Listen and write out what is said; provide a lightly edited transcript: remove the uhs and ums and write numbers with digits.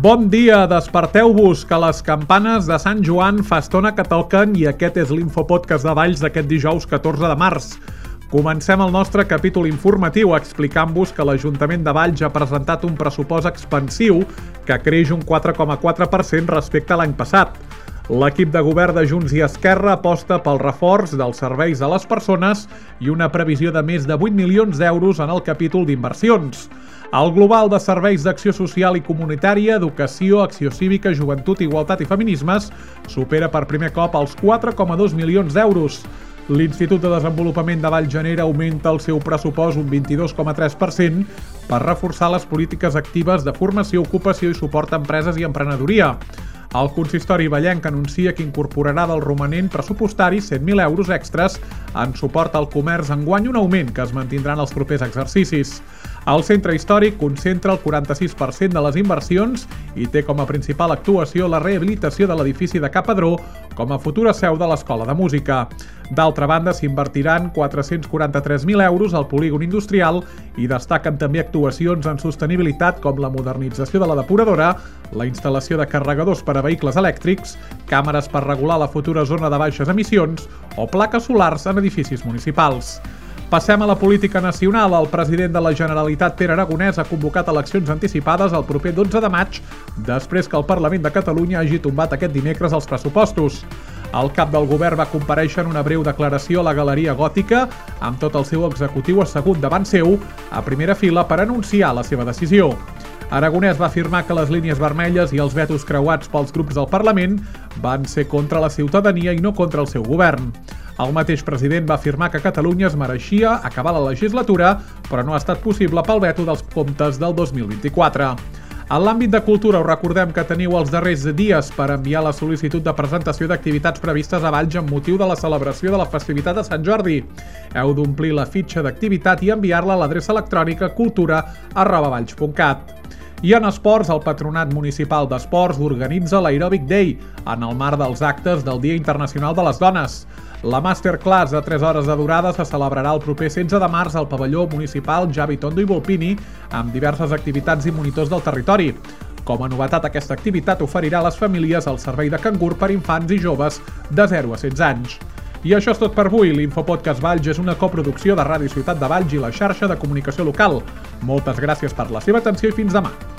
Bon dia, desperteu-vos, que les campanes de Sant Joan fa estona que toquen i aquest és l'Infopodcast de Valls d'aquest dijous 14 de març. Comencem el nostre capítol informatiu explicant-vos que l'Ajuntament de Valls ha presentat un pressupost expansiu que creix un 4,4% respecte a l'any passat. L'equip de govern de Junts i Esquerra aposta pel reforç dels serveis a les persones i una previsió de més de 8 milions d'euros en el capítol d'inversions. El global de serveis d'acció social i comunitària, educació, acció cívica, joventut, igualtat i feminismes supera per primer cop els 4,2 milions d'euros. L'Institut de Desenvolupament de Vallgenera augmenta el seu pressupost un 22,3% per reforçar les polítiques actives de formació, ocupació i suport a empreses i emprenedoria. El consistori vallenc anuncia que incorporarà del romanent pressupostari 100.000 euros extres en suport al comerç enguany, un augment que es mantindrà en els propers exercicis. El centre històric concentra el 46% de les inversions i té com a principal actuació la rehabilitació de l'edifici de Ca Padró com a futura seu de l'Escola de Música. D'altra banda, s'invertiran 443.000 euros al polígon industrial i destaquen també actuacions en sostenibilitat com la modernització de la depuradora, la instal·lació de carregadors per a vehicles elèctrics, càmeres per regular la futura zona de baixes emissions o plaques solars en edificis municipals. Passem a la política nacional. El president de la Generalitat, Pere Aragonès, ha convocat eleccions anticipades el proper 12 de maig, després que el Parlament de Catalunya hagi tombat aquest dimecres els pressupostos. El cap del govern va comparèixer en una breu declaració a la Galeria Gòtica, amb tot el seu executiu assegut davant seu, a primera fila, per anunciar la seva decisió. Aragonès va afirmar que les línies vermelles i els vetos creuats pels grups del Parlament van ser contra la ciutadania i no contra el seu govern. El mateix president va afirmar que Catalunya es mereixia acabar la legislatura, però no ha estat possible pel veto dels comptes del 2024. En l'àmbit de cultura, us recordem que teniu els darrers dies per enviar la sol·licitud de presentació d'activitats previstes a Valls amb motiu de la celebració de la festivitat de Sant Jordi. Heu d'omplir la fitxa d'activitat i enviar-la a l'adreça electrònica cultura@valls.cat. I en esports, el Patronat Municipal d'Esports organitza l'Aerobic Day en el marc dels actes del Dia Internacional de les Dones. La Masterclass de 3 hores de durada se celebrarà el proper 16 de març al pavelló municipal Javi Tondo i Volpini amb diverses activitats i monitors del territori. Com a novetat, aquesta activitat oferirà a les famílies el servei de cangur per infants i joves de 0 a 16 anys. I això és tot per avui. L'Infopodcast Valls és una coproducció de Ràdio Ciutat de Valls i la xarxa de comunicació local. Moltes gràcies per la seva atenció i fins demà.